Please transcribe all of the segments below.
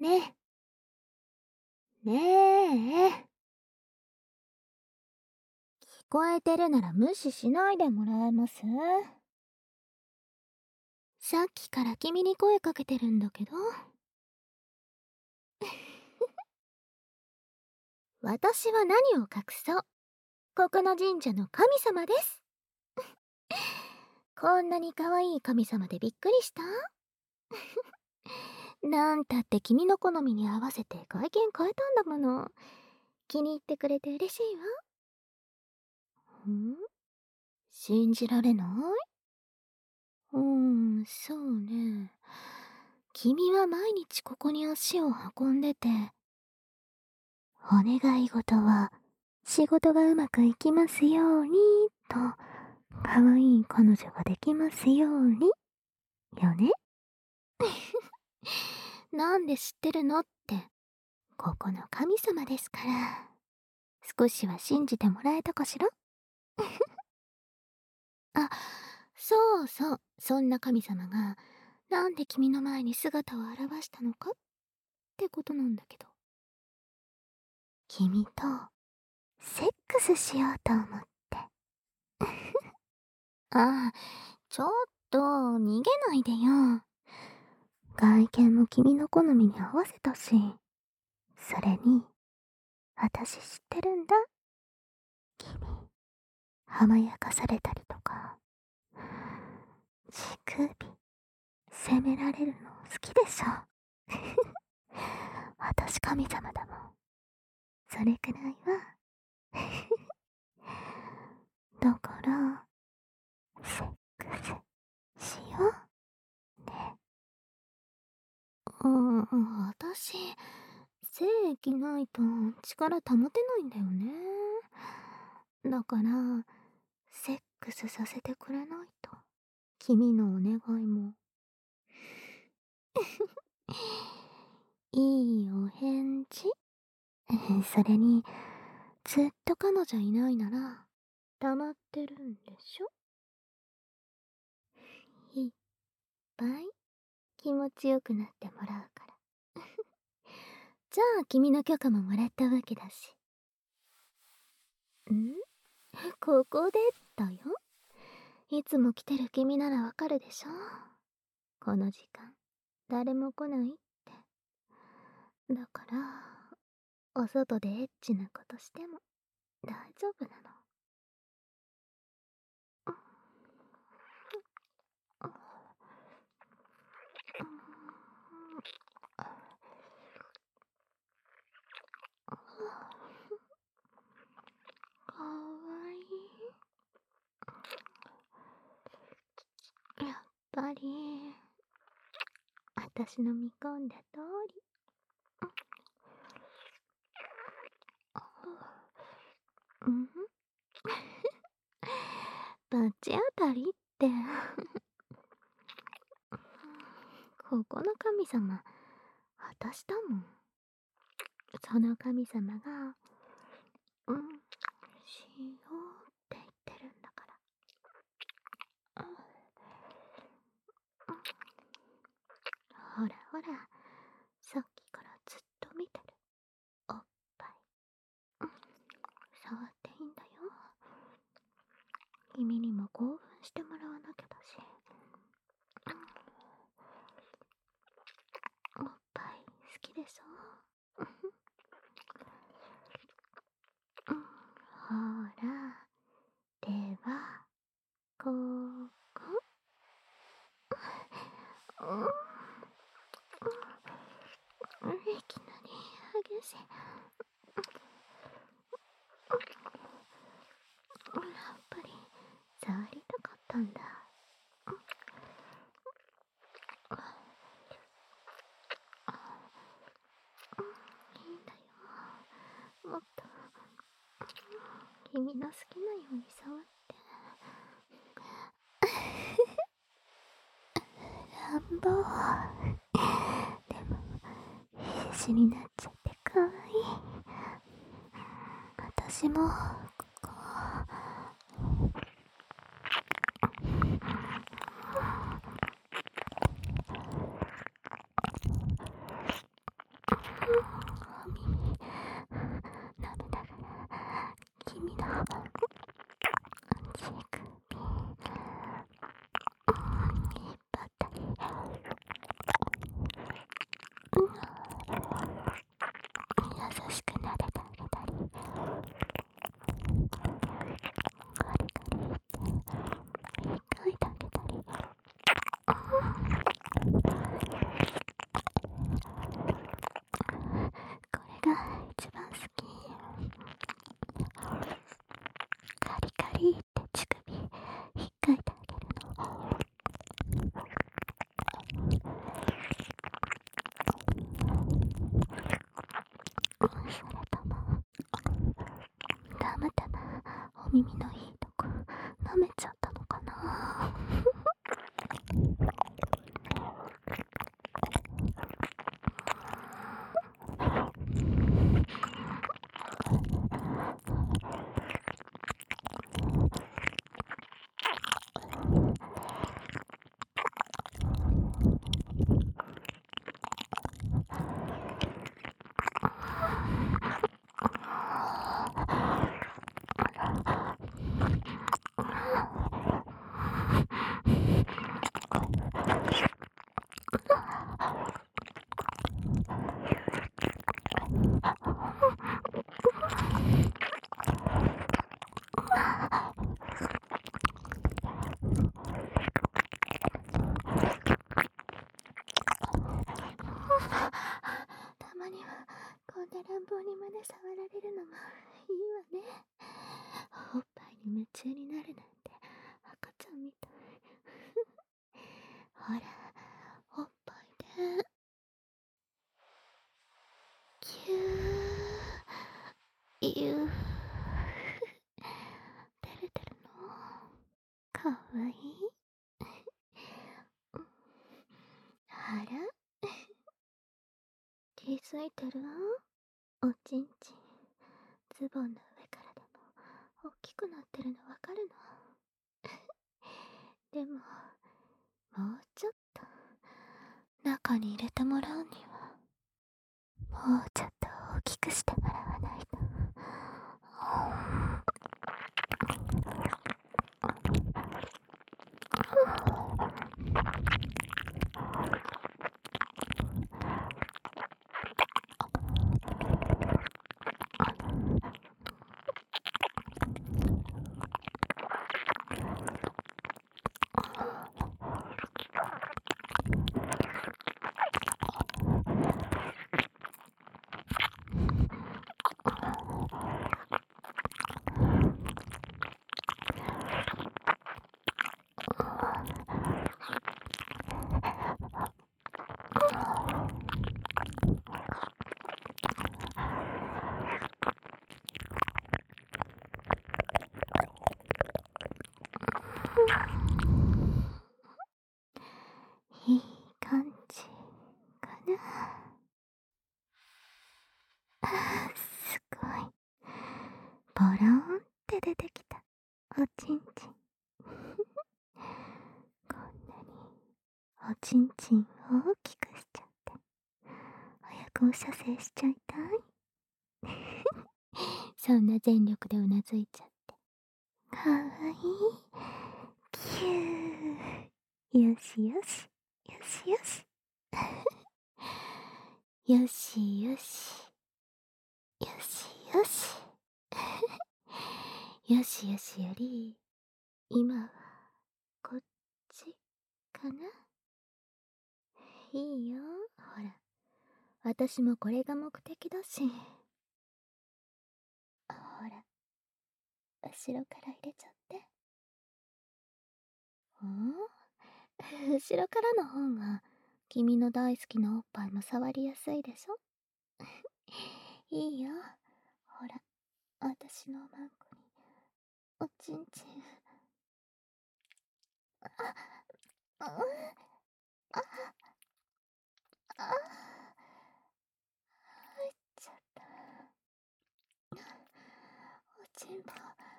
ねえ、ねえ。聞こえてるなら無視しないでもらえます？さっきから君に声かけてるんだけど。私は何を隠そう。ここの神社の神様です。こんなに可愛い神様でびっくりした？なんたって君の好みに合わせて外見変えたんだもの。気に入ってくれて嬉しいわ。信じられない？そうね。君は毎日ここに足を運んでて、お願い事は、仕事がうまくいきますように、と、可愛い彼女ができますように、よね。なんで知ってるのって、ここの神様ですから。少しは信じてもらえたかしら？あ、そうそう、そんな神様が、なんで君の前に姿を現したのかってことなんだけど。君と、セックスしようと思って。ああ、ちょっと、逃げないでよ。外見も君の好みに合わせたし。それに、私知ってるんだ。君、甘やかされたりとか、乳首、責められるの好きでしょ。私神様だもん。それくらいは。だから、セックスしようね。私、精液ないと力保てないんだよね。だから、セックスさせてくれないと。君のお願いも。いいお返事。それに、ずっと彼女いないなら、溜まってるんでしょ？いっぱい気持ちよくなってもらうから。じゃあ君の許可ももらったわけだし。ん？ここでだよ。いつも来てる君ならわかるでしょ？この時間、誰も来ないって。だから、お外でエッチなことしても大丈夫なの。かわいい。やっぱり、私の見込んだ通り。うん罰当たりって。ここの神様、私だもん。その神様が、しようって言ってるんだから。ほらほら、さっきからずっと見てる。おっぱい。触っていいんだよ。君にも興奮してもらわなきゃだし。おっぱい好きでしょ？ほら、では、ここ。いきなり激しい。やっぱり触りたかったんだ。いいんだよ。もっと君の好きなように触って。乱暴。でも必死になっちゃってかわいい。私もここそれともたまたまお耳のいいとこ舐めちゃったのかな。たまにはこんな乱暴に胸触られるのもいいわね。おっぱいに夢中になるなんて赤ちゃんみたい。ほら、おっぱいでキューゆー照れてるのかわいい。あら気づいてる？おちんちんズボンの上からでも大きくなってるのわかるの？でももうちょっと中に入れてもらうにはもうちょっと大きくしてもらわないと。いい感じかな。すごいボロンって出てきたおちんちん。こんなにおちんちん大きくしちゃって早くお射精しちゃいたい。そんな全力でうなずいちゃってかわいい。キュー。よしよしよしよし。よしよしよしよし。よしよしより今はこっちかな。いいよ、ほら私もこれが目的だし。ほら後ろから入れちゃって。後ろからの方が君の大好きなおっぱいも触りやすいでしょ。いいよ、ほら私のマンコにおちんちん。あ、うん、あ、あ、入っちゃった。おちんぽ、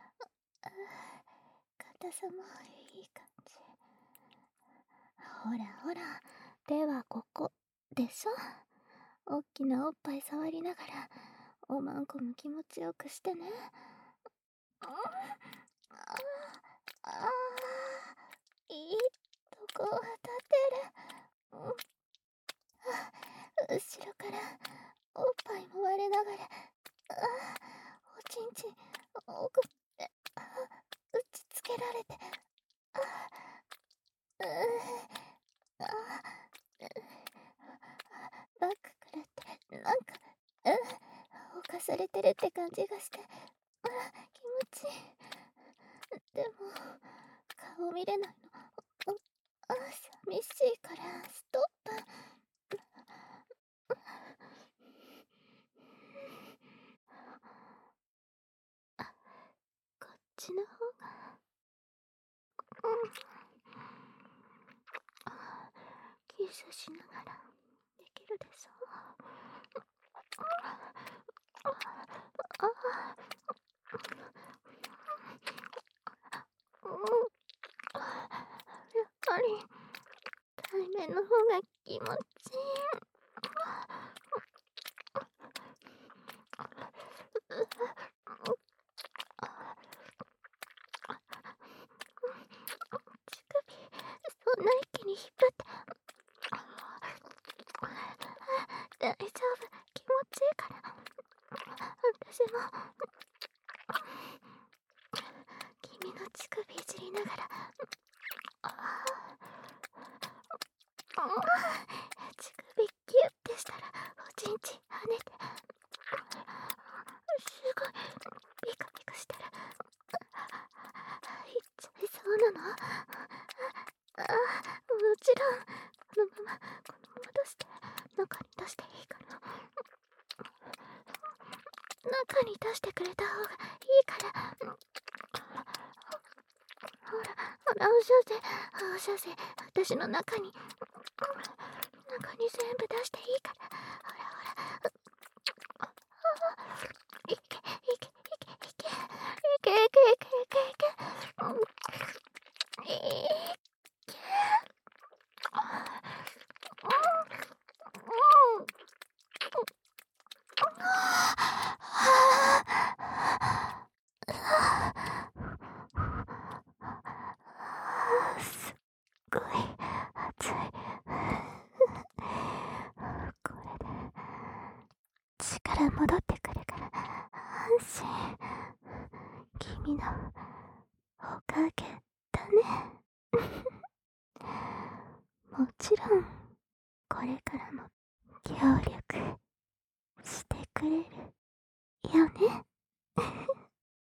硬さもいい感じ。ほらほら、手はここでしょ。おっきなおっぱい触りながらおまんこも気持ちよくしてね。ああ、いいとこ当たってる。後ろからおっぱいも割れながら、おちんちん奥打ちつけられて、バックくらってなんか犯されてるって感じがして、気持ちいい。でも顔見れないの。寂しいからストップ。 キスしながらできるでしょ。やっぱり対面の方が気持ちいい。乳首そんな一気に引っ張って大丈夫、気持ちいいから。私も君の乳首いじりながら乳首キュッてしたらおちんちん跳ねてすごいピカピカしてる。いっちゃいそうなの。もちろんこのまま出して中に出していいから。中に出してくれた方がいいから。ほらおしゃせ私の中に全部出していいから。ほらいけいけいけいけいけいけいけいけすっごい熱い。これで力戻ってくるから安心。君のおかげだね。もちろん